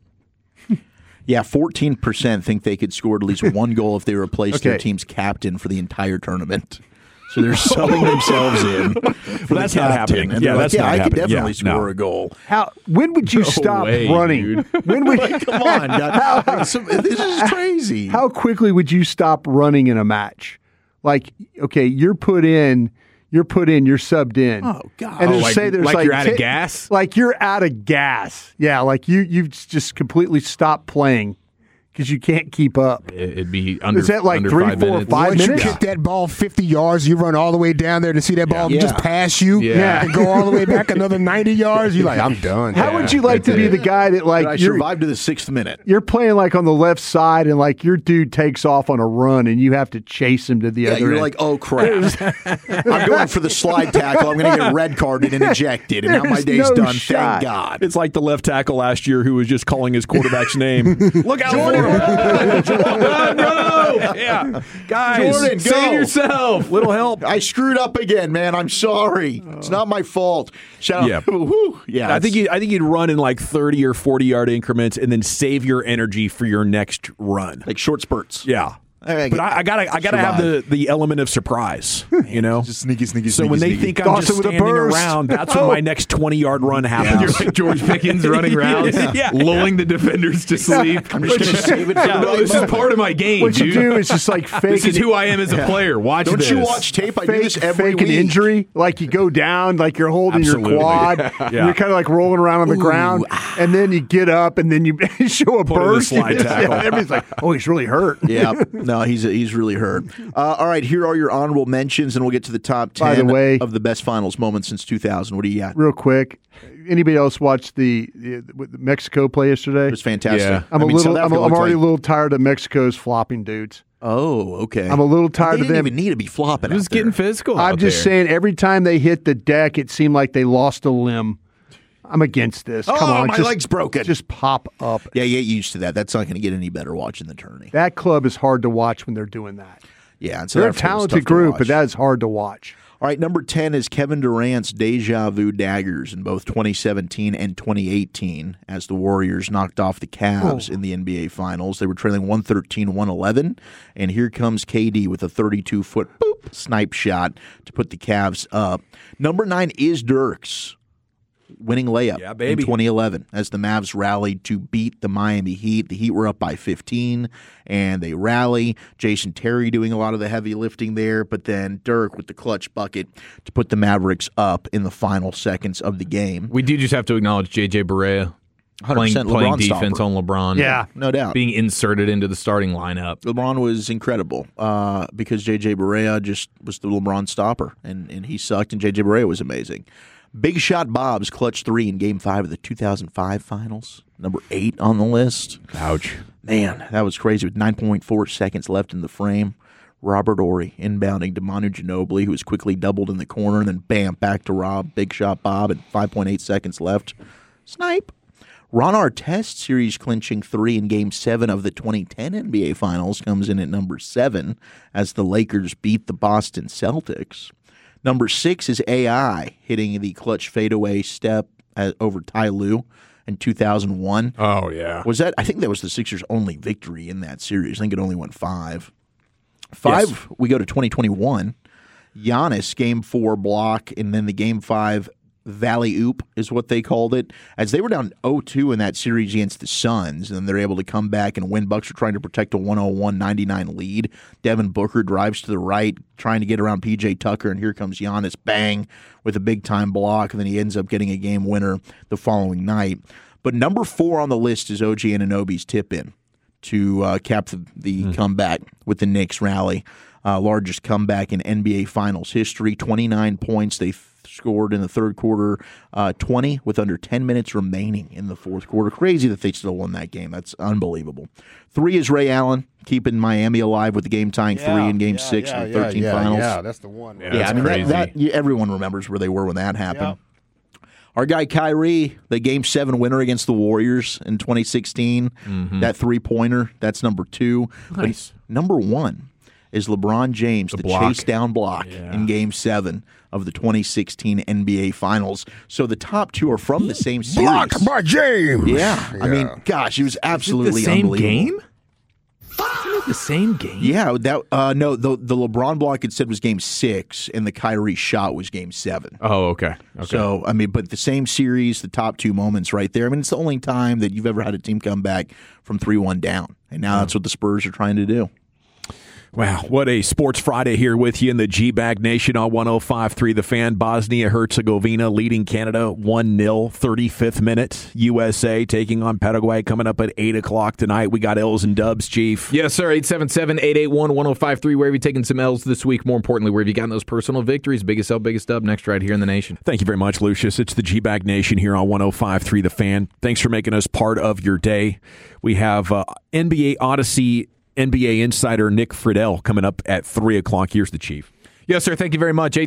[SPEAKER 2] Yeah, 14% think they could score at least one goal if they replaced their team's captain for the entire tournament. So they're subbing themselves in.
[SPEAKER 1] Well, that's not happening.
[SPEAKER 2] And
[SPEAKER 1] yeah,
[SPEAKER 2] like,
[SPEAKER 1] that's not
[SPEAKER 2] I could
[SPEAKER 1] happening.
[SPEAKER 2] definitely score a goal.
[SPEAKER 3] When would you stop running?
[SPEAKER 5] Dude.
[SPEAKER 3] When would
[SPEAKER 2] Come on, God. This is crazy.
[SPEAKER 3] How quickly would you stop running in a match? Like, okay, you're put in, you're subbed in.
[SPEAKER 2] Oh, God.
[SPEAKER 3] And
[SPEAKER 5] like
[SPEAKER 3] there's
[SPEAKER 5] you're out of gas?
[SPEAKER 3] Like you're out of gas. Yeah, like you've just completely stopped playing because you can't keep up.
[SPEAKER 5] It'd be under.
[SPEAKER 3] Is that like
[SPEAKER 5] under
[SPEAKER 3] 3,
[SPEAKER 5] 5
[SPEAKER 3] 4,
[SPEAKER 5] minutes.
[SPEAKER 3] 5
[SPEAKER 4] Once
[SPEAKER 3] minutes?
[SPEAKER 4] you kick that ball 50 yards, you run all the way down there to see that ball just pass you and go all the way back another 90 yards. You're like, I'm done.
[SPEAKER 3] How would you like to be the guy that like
[SPEAKER 2] I
[SPEAKER 3] you're,
[SPEAKER 2] survived to the 6th minute.
[SPEAKER 3] you're playing like on the left side and like your dude takes off on a run and you have to chase him to the
[SPEAKER 2] Yeah,
[SPEAKER 3] other
[SPEAKER 2] you're
[SPEAKER 3] end?
[SPEAKER 2] like, oh, crap. I'm going for the slide tackle. I'm going to get red carded and ejected, and now my
[SPEAKER 3] There's
[SPEAKER 2] day's
[SPEAKER 3] no
[SPEAKER 2] done.
[SPEAKER 3] shot.
[SPEAKER 2] Thank God.
[SPEAKER 1] It's like the left tackle last year who was just calling his quarterback's name. Look out for him. Yeah. Guys,
[SPEAKER 2] Jordan, go.
[SPEAKER 5] Save yourself.
[SPEAKER 1] little help.
[SPEAKER 2] I screwed up again, man. I'm sorry. It's not my fault. Shout
[SPEAKER 1] Yeah.
[SPEAKER 2] out. Woo. Yeah.
[SPEAKER 1] I think you'd run in like 30 or 40-yard increments and then save your energy for your next run.
[SPEAKER 2] like short spurts.
[SPEAKER 1] Yeah.
[SPEAKER 2] I
[SPEAKER 1] But I gotta have the element of surprise, you know.
[SPEAKER 2] Just sneaky.
[SPEAKER 1] So when they think I'm
[SPEAKER 3] Dawson
[SPEAKER 1] just
[SPEAKER 3] with a
[SPEAKER 1] standing
[SPEAKER 3] burst.
[SPEAKER 1] around, that's when my next 20-yard run happens.
[SPEAKER 5] You're like George Pickens running rounds,
[SPEAKER 1] Yeah.
[SPEAKER 5] lulling the defenders to sleep.
[SPEAKER 2] I'm just going to save it for the
[SPEAKER 5] No,
[SPEAKER 2] right
[SPEAKER 5] this is
[SPEAKER 2] moment.
[SPEAKER 5] part of my game,
[SPEAKER 3] what you
[SPEAKER 5] dude.
[SPEAKER 3] do is just like fake
[SPEAKER 5] This is who I am as a player. Watch
[SPEAKER 2] Don't
[SPEAKER 5] this.
[SPEAKER 2] you watch tape? I do this every
[SPEAKER 3] fake an
[SPEAKER 2] week.
[SPEAKER 3] injury. Like you go down, like you're holding
[SPEAKER 1] Absolutely.
[SPEAKER 3] your quad.
[SPEAKER 1] Yeah.
[SPEAKER 3] And you're kind of like rolling around on the ground, and then you get up, and then you show a
[SPEAKER 1] Put in the
[SPEAKER 3] burst.
[SPEAKER 1] slide tackle.
[SPEAKER 3] Yeah, everybody's like, "Oh, he's really hurt."
[SPEAKER 2] Yeah, no, he's really hurt. All right, here are your honorable mentions, and we'll get to the top 10
[SPEAKER 3] By the way-
[SPEAKER 2] of the best finals moments since 2000. What do you got?
[SPEAKER 3] Real quick, anybody else watch the Mexico play yesterday?
[SPEAKER 2] It was fantastic.
[SPEAKER 5] Yeah.
[SPEAKER 3] I'm
[SPEAKER 2] South Africa
[SPEAKER 3] I'm
[SPEAKER 2] looked
[SPEAKER 3] already
[SPEAKER 2] like-
[SPEAKER 3] a little tired of Mexico's flopping dudes.
[SPEAKER 2] Oh, okay.
[SPEAKER 3] I'm a little tired
[SPEAKER 2] They
[SPEAKER 3] of
[SPEAKER 2] didn't
[SPEAKER 3] them.
[SPEAKER 2] even need to be flopping.
[SPEAKER 5] It was
[SPEAKER 2] out there.
[SPEAKER 5] getting physical.
[SPEAKER 3] I'm
[SPEAKER 5] out
[SPEAKER 3] just
[SPEAKER 5] there.
[SPEAKER 3] saying, every time they hit the deck, it seemed like they lost a limb. I'm against this. Come
[SPEAKER 2] Oh,
[SPEAKER 3] on,
[SPEAKER 2] my leg's broken.
[SPEAKER 3] Just pop up.
[SPEAKER 2] Yeah, get used to that. That's not going to get any better watching the tourney.
[SPEAKER 3] That club is hard to watch when they're doing that.
[SPEAKER 2] Yeah, and so
[SPEAKER 3] They're a
[SPEAKER 2] Africa was
[SPEAKER 3] talented
[SPEAKER 2] tough to
[SPEAKER 3] group,
[SPEAKER 2] watch.
[SPEAKER 3] but that is hard to watch.
[SPEAKER 2] All right, number 10 is Kevin Durant's deja vu daggers in both 2017 and 2018 as the Warriors knocked off the Cavs in the NBA Finals. They were trailing 113-111, and here comes KD with a 32-foot snipe shot to put the Cavs up. Number 9 is Dirk's winning layup in 2011 as the Mavs rallied to beat the Miami Heat. The Heat were up by 15, and they rally. Jason Terry doing a lot of the heavy lifting there, but then Dirk with the clutch bucket to put the Mavericks up in the final seconds of the game.
[SPEAKER 5] We do just have to acknowledge J.J. Barea
[SPEAKER 2] 100%
[SPEAKER 5] playing
[SPEAKER 2] LeBron
[SPEAKER 5] defense
[SPEAKER 2] stopper.
[SPEAKER 5] on LeBron.
[SPEAKER 3] Yeah.
[SPEAKER 2] No doubt.
[SPEAKER 5] Being inserted into the starting lineup.
[SPEAKER 2] LeBron was incredible because J.J. Barea just was the LeBron stopper, and he sucked, and J.J. Barea was amazing. Big Shot Bob's clutch 3 in Game 5 of the 2005 Finals. Number 8 on the list.
[SPEAKER 1] Ouch.
[SPEAKER 2] Man, that was crazy with 9.4 seconds left in the frame. Robert Ory inbounding to Manu Ginobili, who was quickly doubled in the corner, and then bam, back to Rob. Big Shot Bob at 5.8 seconds left. Snipe. Ron Artest series clinching 3 in Game 7 of the 2010 NBA Finals comes in at number 7 as the Lakers beat the Boston Celtics. Number 6 is AI hitting the clutch fadeaway step over Ty Lue in 2001.
[SPEAKER 1] Oh, yeah.
[SPEAKER 2] Was that? I think that was the Sixers' only victory in that series. I think it only went 5.
[SPEAKER 1] Yes.
[SPEAKER 2] We go to 2021. Giannis, Game 4 block, and then the Game 5 Valley Oop is what they called it. As they were down 0-2 in that series against the Suns, and then they're able to come back and win. Bucks are trying to protect a 101-99 lead. Devin Booker drives to the right, trying to get around P.J. Tucker, and here comes Giannis, bang, with a big-time block, and then he ends up getting a game winner the following night. But number 4 on the list is OG Anunoby's tip-in to cap the comeback with the Knicks rally. Largest comeback in NBA Finals history, 29 points. They scored in the third quarter, 20 with under 10 minutes remaining in the fourth quarter. Crazy that they still won that game. That's unbelievable. 3 is Ray Allen, keeping Miami alive with the game-tying 3 in Game 6 of the 13 Finals.
[SPEAKER 4] Yeah, that's the one.
[SPEAKER 2] Yeah, I mean, that everyone remembers where they were when that happened. Our guy Kyrie, the Game 7 winner against the Warriors in 2016, that three-pointer, that's number 2.
[SPEAKER 1] Nice.
[SPEAKER 2] But number 1 is LeBron James, the chase down block in Game 7 of the 2016 NBA Finals. So the top 2 are from the same series.
[SPEAKER 4] Blocked by James.
[SPEAKER 2] Yeah. I mean, gosh, it was absolutely unbelievable.
[SPEAKER 5] Game? Isn't it the same game?
[SPEAKER 2] Yeah, no, the LeBron block it said was Game 6, and the Kyrie shot was Game 7.
[SPEAKER 5] Oh, okay.
[SPEAKER 2] So, I mean, but the same series, the top 2 moments right there. I mean, it's the only time that you've ever had a team come back from 3-1 down, and now that's what the Spurs are trying to do.
[SPEAKER 1] Wow, what a Sports Friday here with you in the G-Bag Nation on 105.3 The Fan. Bosnia-Herzegovina leading Canada 1-0, 35th minute. USA taking on Paraguay coming up at 8 o'clock tonight. We got L's and Dubs, Chief.
[SPEAKER 5] Yes, sir. 877-881-1053. Where have you taken some L's this week? More importantly, where have you gotten those personal victories? Biggest L, biggest dub next right here in the nation.
[SPEAKER 1] Thank you very much, Lucius. It's the G-Bag Nation here on 105.3 The Fan. Thanks for making us part of your day. We have NBA Odyssey NBA insider Nick Friedel coming up at 3 o'clock. Here's the Chief.
[SPEAKER 5] Yes, sir. Thank you very much.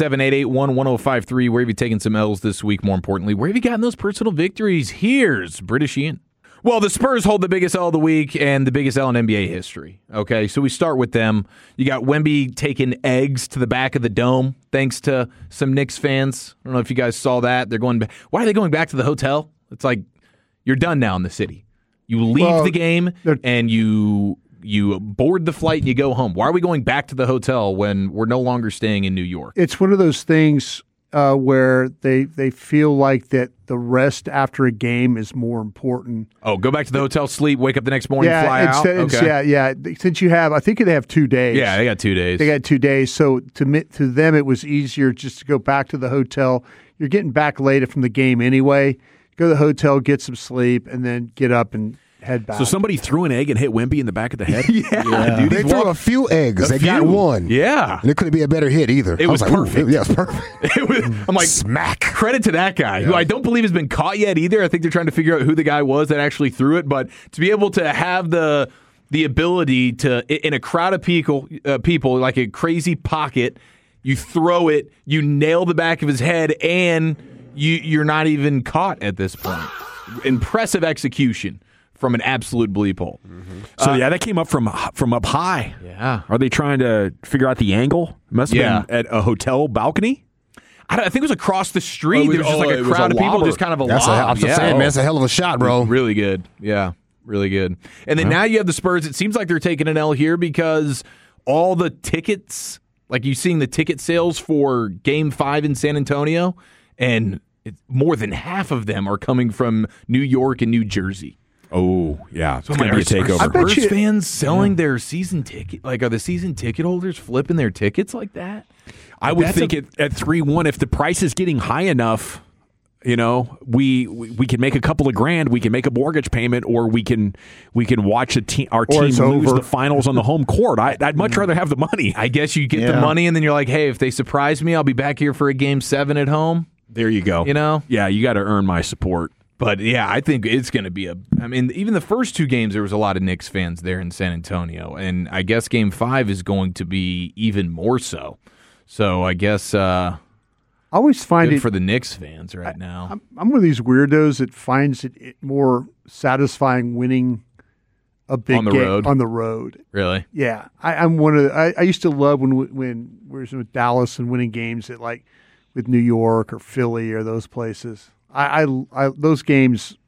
[SPEAKER 5] 877-881-1053. Where have you taken some L's this week? More importantly, where have you gotten those personal victories? Here's British Ian. Well, the Spurs hold the biggest L of the week and the biggest L in NBA history. Okay, so we start with them. You got Wemby taking eggs to the back of the dome, thanks to some Knicks fans. I don't know if you guys saw that. They're going back. Why are they going back to the hotel? It's like you're done now in the city. You leave the game and you board the flight and you go home. Why are we going back to the hotel when we're no longer staying in New York?
[SPEAKER 3] It's one of those things where they feel like that the rest after a game is more important.
[SPEAKER 5] Oh, go back to the hotel, sleep, wake up the next morning, fly out? Okay.
[SPEAKER 3] Yeah. Since you have, I think they have 2 days.
[SPEAKER 5] Yeah, they got 2 days.
[SPEAKER 3] They got 2 days. So to them, it was easier just to go back to the hotel. You're getting back late from the game anyway. Go to the hotel, get some sleep, and then get up and head back.
[SPEAKER 1] So somebody threw an egg and hit Wemby in the back of the head?
[SPEAKER 5] Yeah, dude.
[SPEAKER 4] They threw a few eggs. They got one.
[SPEAKER 5] Yeah.
[SPEAKER 4] And it couldn't be a better hit either.
[SPEAKER 5] It was perfect.
[SPEAKER 4] Yeah, it was perfect.
[SPEAKER 5] I'm like,
[SPEAKER 4] smack.
[SPEAKER 5] Credit to that guy, who I don't believe has been caught yet either. I think they're trying to figure out who the guy was that actually threw it. But to be able to have the ability to, in a crowd of people, like a crazy pocket, you throw it, you nail the back of his head, and you're not even caught at this point. Impressive execution from an absolute bleep hole.
[SPEAKER 1] So, that came up from up high.
[SPEAKER 5] Yeah.
[SPEAKER 1] Are they trying to figure out the angle? It must have been at a hotel balcony?
[SPEAKER 5] I think it was across the street. There was just like a crowd of people, just kind of a lob.
[SPEAKER 4] I'm saying, man, that's a hell of a shot, bro.
[SPEAKER 5] Really good. Yeah, really good. And then now you have the Spurs. It seems like they're taking an L here because all the tickets, like you're seeing the ticket sales for Game 5 in San Antonio, and more than half of them are coming from New York and New Jersey.
[SPEAKER 1] Oh, yeah. It's going to be a takeover.
[SPEAKER 5] Are Spurs fans selling their season ticket? Like, are the season ticket holders flipping their tickets like that?
[SPEAKER 1] I would think at 3-1, if the price is getting high enough, we can make a couple of grand, we can make a mortgage payment, or we can watch our team lose the finals on the home court. I'd much rather have the money.
[SPEAKER 5] I guess you get the money, and then you're like, hey, if they surprise me, I'll be back here for a Game 7 at home.
[SPEAKER 1] There you go. Yeah, you got to earn my support.
[SPEAKER 5] But, yeah, I think it's going to be even the first 2 games, there was a lot of Knicks fans there in San Antonio. And I guess Game 5 is going to be even more so. So I guess
[SPEAKER 3] I always find
[SPEAKER 5] good
[SPEAKER 3] it
[SPEAKER 5] for the Knicks fans right now.
[SPEAKER 3] I'm one of these weirdos that finds it more satisfying winning a big
[SPEAKER 5] on the
[SPEAKER 3] game
[SPEAKER 5] road.
[SPEAKER 3] On the road.
[SPEAKER 5] Really?
[SPEAKER 3] Yeah. I'm one of I used to love when we were with Dallas and winning games at with New York or Philly or those places. I those games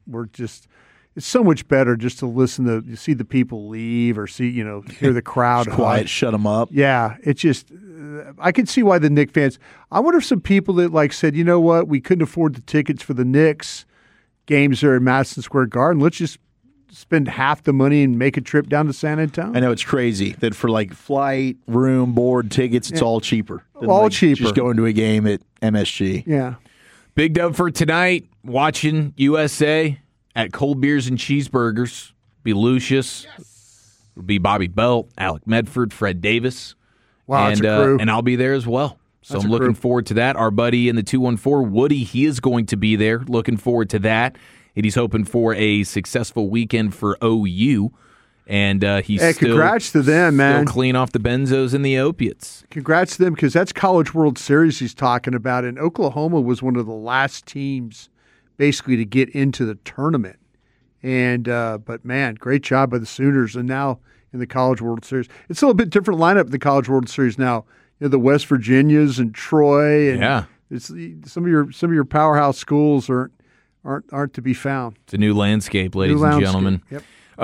[SPEAKER 3] we're just. It's so much better just to listen to see the people leave or hear the crowd
[SPEAKER 2] quiet, shut them up.
[SPEAKER 3] Yeah, it's just I can see why the Knicks fans. I wonder if some people that said, you know what, we couldn't afford the tickets for the Knicks games there in Madison Square Garden. Let's just spend half the money and make a trip down to San Antonio.
[SPEAKER 2] I know it's crazy that for flight, room, board, tickets, it's all cheaper.
[SPEAKER 3] All cheaper.
[SPEAKER 2] Just going to a game at MSG.
[SPEAKER 3] Yeah.
[SPEAKER 5] Big dub for tonight. Watching USA at Cold Beers and Cheeseburgers. Be Lucius. It'll be Bobby Belt, Alec Medford, Fred Davis.
[SPEAKER 3] Wow, that's a crew.
[SPEAKER 5] And I'll be there as well. So
[SPEAKER 3] That's
[SPEAKER 5] I'm
[SPEAKER 3] a
[SPEAKER 5] looking
[SPEAKER 3] crew.
[SPEAKER 5] forward to that. Our buddy in the 214, Woody, he is going to be there. Looking forward to that. And he's hoping for a successful weekend for OU. And he's
[SPEAKER 3] congrats to them, man.
[SPEAKER 5] Still clean off the benzos and the opiates.
[SPEAKER 3] Congrats to them because that's College World Series he's talking about. And Oklahoma was one of the last teams basically to get into the tournament. And but, man, great job by the Sooners. And now in the College World Series. It's a little bit different lineup in the College World Series now. The West Virginias and Troy. And it's, some of your powerhouse schools aren't to be found.
[SPEAKER 5] It's a new landscape, ladies and gentlemen.
[SPEAKER 3] Yep.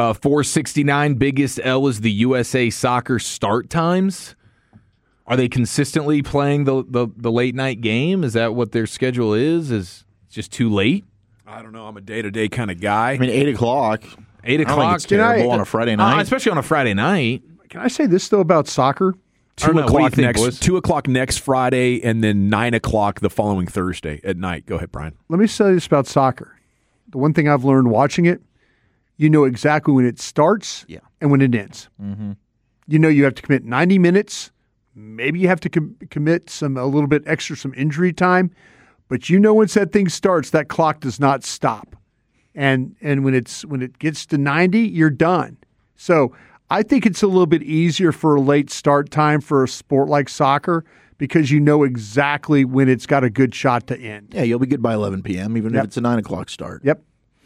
[SPEAKER 5] 469, biggest L is the USA Soccer start times. Are they consistently playing the late night game? Is that what their schedule is? Is it just too late?
[SPEAKER 1] I don't know. I'm a day-to-day kind of guy.
[SPEAKER 2] I mean, 8 o'clock.
[SPEAKER 5] 8
[SPEAKER 2] I don't think
[SPEAKER 5] o'clock?
[SPEAKER 2] it's terrible on a Friday night.
[SPEAKER 5] Especially on a Friday night.
[SPEAKER 3] Can I say this, though, about soccer?
[SPEAKER 1] 2 o'clock
[SPEAKER 5] think, boys?
[SPEAKER 1] next 2 o'clock next Friday, and then 9 o'clock the following Thursday at night. Go ahead, Brian.
[SPEAKER 3] Let me tell you this about soccer. The one thing I've learned watching it, you know exactly when it starts and when it ends. Mm-hmm. You know you have to commit 90 minutes. Maybe you have to commit a little bit extra, some injury time. But you know once that thing starts, that clock does not stop. And when it gets to 90, you're done. So I think it's a little bit easier for a late start time for a sport like soccer because you know exactly when it's got a good shot to end.
[SPEAKER 2] Yeah, you'll be good by 11 p.m., even if it's a 9 o'clock start.
[SPEAKER 3] Yep.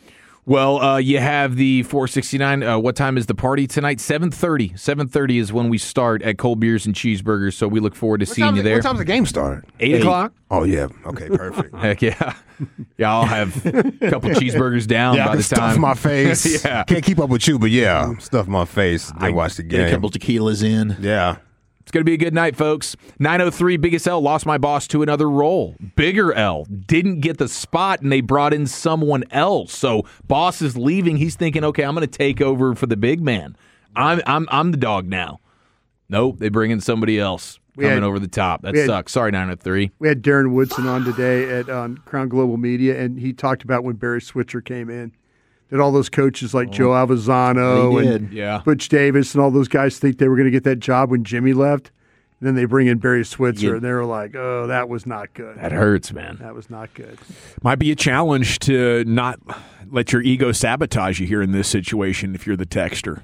[SPEAKER 5] Well, you have the 469. What time is the party tonight? 7:30. 7:30 is when we start at Cold Beers and Cheeseburgers, so we look forward to seeing you there.
[SPEAKER 4] What time's the game start?
[SPEAKER 5] 8 o'clock?
[SPEAKER 4] Oh, yeah. Okay, perfect.
[SPEAKER 5] Heck yeah. Yeah, I'll have a couple cheeseburgers down by the
[SPEAKER 4] stuff
[SPEAKER 5] time.
[SPEAKER 4] my face.
[SPEAKER 5] Yeah.
[SPEAKER 4] Can't keep up with you, but stuff my face. I watch the
[SPEAKER 2] Get a
[SPEAKER 4] game.
[SPEAKER 2] couple tequilas in.
[SPEAKER 4] Yeah.
[SPEAKER 5] It's going to be a good night, folks. 903, biggest L, lost my boss to another role. Bigger L, didn't get the spot, and they brought in someone else. So boss is leaving. He's thinking, okay, I'm going to take over for the big man. I'm the dog now. Nope, they bring in somebody else coming over the top. That sucks. Sorry, 903.
[SPEAKER 3] We had Darren Woodson on today on Crown Global Media, and he talked about when Barry Switzer came in. That all those coaches like Joe Avezzano and Butch Davis and all those guys think they were going to get that job when Jimmy left. And then they bring in Barry Switzer, and they were like, oh, that was not good.
[SPEAKER 5] That hurts, man.
[SPEAKER 3] That was not good.
[SPEAKER 1] Might be a challenge to not let your ego sabotage you here in this situation if you're the texter.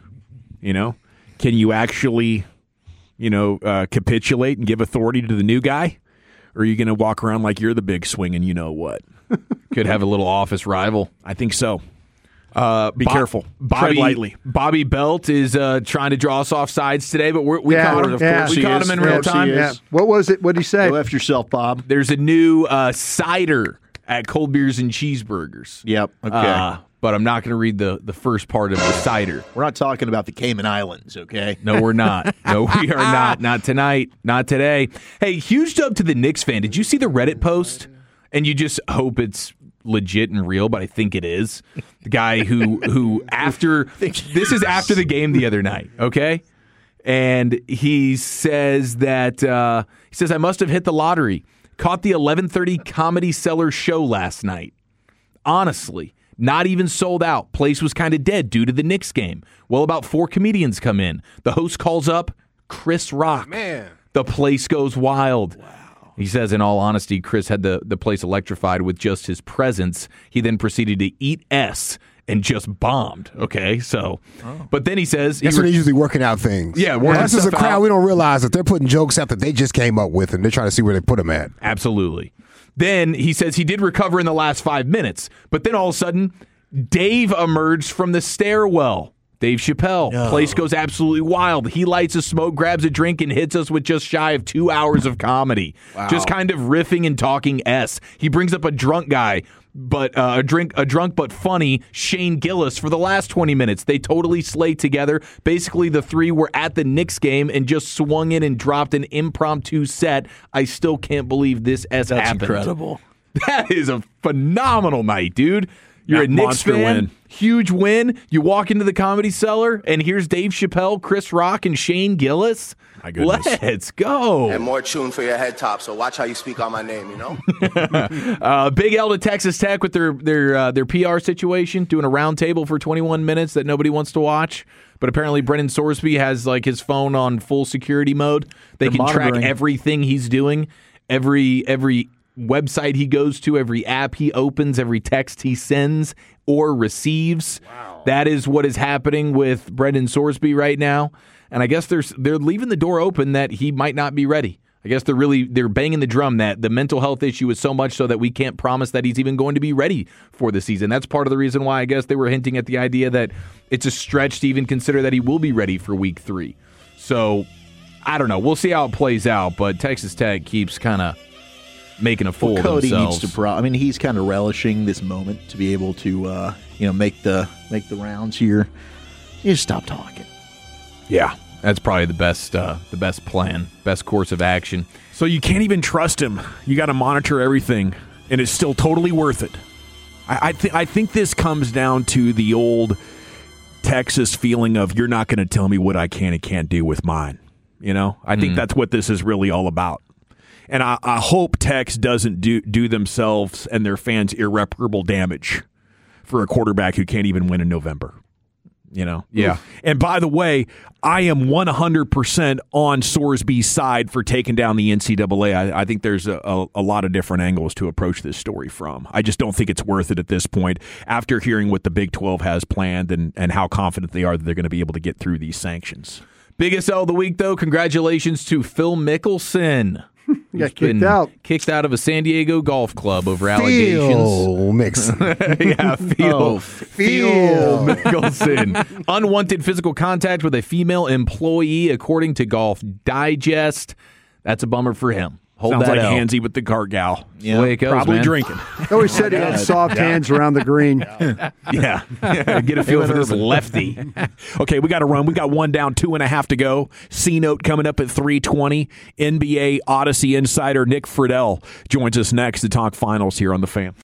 [SPEAKER 1] Can you actually, capitulate and give authority to the new guy? Or are you going to walk around like you're the big swing and you know what?
[SPEAKER 5] Could have a little office rival.
[SPEAKER 1] I think so. Be careful. Tread lightly.
[SPEAKER 5] Bobby Belt is trying to draw us off sides today, but we caught him.
[SPEAKER 2] Of course
[SPEAKER 5] We
[SPEAKER 2] he
[SPEAKER 5] caught
[SPEAKER 2] is.
[SPEAKER 5] him in real
[SPEAKER 2] Of course
[SPEAKER 5] time.
[SPEAKER 2] he is.
[SPEAKER 3] Yeah. What was it? What did he say?
[SPEAKER 2] Go after yourself, Bob.
[SPEAKER 5] There's a new cider at Cold Beers and Cheeseburgers.
[SPEAKER 2] Yep. Okay.
[SPEAKER 5] But I'm not going to read the first part of the cider.
[SPEAKER 2] We're not talking about the Cayman Islands, okay?
[SPEAKER 5] No, we're not. No, we are not. Not tonight. Not today. Hey, huge dub to the Knicks fan. Did you see the Reddit post? And you just hope it's legit and real, but I think it is. The guy who after this is after the game the other night, okay? And he says that I must have hit the lottery. Caught the 11:30 Comedy Cellar show last night. Honestly, not even sold out. Place was kind of dead due to the Knicks game. Well, about 4 comedians come in. The host calls up Chris Rock.
[SPEAKER 4] Man.
[SPEAKER 5] The place goes wild. Wow. He says, in all honesty, Chris had the place electrified with just his presence. He then proceeded to eat S and just bombed. Okay, so. But then he says.
[SPEAKER 4] That's when they're usually working out things.
[SPEAKER 5] Yeah, working
[SPEAKER 4] Us as a
[SPEAKER 5] stuff
[SPEAKER 4] crowd,
[SPEAKER 5] out.
[SPEAKER 4] we don't realize that they're putting jokes out that they just came up with, and they're trying to see where they put them at.
[SPEAKER 5] Absolutely. Then he says he did recover in the last 5 minutes. But then all of a sudden, Dave emerged from the stairwell Dave Chappelle. Place goes absolutely wild. He lights a smoke, grabs a drink, and hits us with just shy of 2 hours of comedy. Wow. Just kind of riffing and talking S. He brings up a drunk guy, but a drunk but funny Shane Gillis for the last 20 minutes. They totally slayed together. Basically, the three were at the Knicks game and just swung in and dropped an impromptu set. I still can't believe this happened.
[SPEAKER 2] That's incredible.
[SPEAKER 5] That is a phenomenal night, dude. You're a Knicks fan,
[SPEAKER 1] win.
[SPEAKER 5] Huge win. You walk into the Comedy Cellar, and here's Dave Chappelle, Chris Rock, and Shane Gillis.
[SPEAKER 1] My goodness.
[SPEAKER 5] Let's go.
[SPEAKER 7] And more tune for your head top, so watch how you speak on my name, you know?
[SPEAKER 5] Big L to Texas Tech with their PR situation, doing a round table for 21 minutes that nobody wants to watch. But apparently Brendan Sorsby has like his phone on full security mode. They can track everything he's doing, every website he goes to, every app he opens, every text he sends or receives. Wow. That is what is happening with Brendan Sorsby right now. And I guess they're leaving the door open that he might not be ready. I guess they're banging the drum that the mental health issue is so much so that we can't promise that he's even going to be ready for the season. That's part of the reason why I guess they were hinting at the idea that it's a stretch to even consider that he will be ready for week 3. So I don't know. We'll see how it plays out, but Texas Tech keeps kind of making a fool of
[SPEAKER 2] Cody
[SPEAKER 5] themselves.
[SPEAKER 2] needs to. He's kind of relishing this moment to be able to, make the rounds here. You just stop talking.
[SPEAKER 5] Yeah, that's probably the best plan, best course of action.
[SPEAKER 1] So you can't even trust him. You got to monitor everything, and it's still totally worth it. I think this comes down to the old Texas feeling of you're not going to tell me what I can and can't do with mine. You know, I think that's what this is really all about. And I hope Tex doesn't do themselves and their fans irreparable damage for a quarterback who can't even win in November. You know?
[SPEAKER 5] Yeah.
[SPEAKER 1] And by the way, I am 100% on Sorsby's side for taking down the NCAA. I think there's a lot of different angles to approach this story from. I just don't think it's worth it at this point after hearing what the Big 12 has planned and how confident they are that they're going to be able to get through these sanctions.
[SPEAKER 5] Biggest L of the week, though, congratulations to Phil Mickelson.
[SPEAKER 3] He got kicked out.
[SPEAKER 5] Kicked out of a San Diego golf club over allegations.
[SPEAKER 4] Phil Mixon.
[SPEAKER 5] Yeah, Phil Mickelson. Unwanted physical contact with a female employee, according to Golf Digest. That's a bummer for him.
[SPEAKER 1] Sounds like
[SPEAKER 5] L.
[SPEAKER 1] handsy with the cart gal.
[SPEAKER 5] Yeah, the way it goes,
[SPEAKER 1] probably
[SPEAKER 5] man.
[SPEAKER 1] drinking.
[SPEAKER 3] He always said he had soft hands around the green.
[SPEAKER 5] Yeah. Get a feel for this lefty.
[SPEAKER 1] Okay, we got to run. We got one down, 2.5 to go. C-Note coming up at 3:20. NBA Odyssey insider Nick Friedel joins us next to talk finals here on The Fan.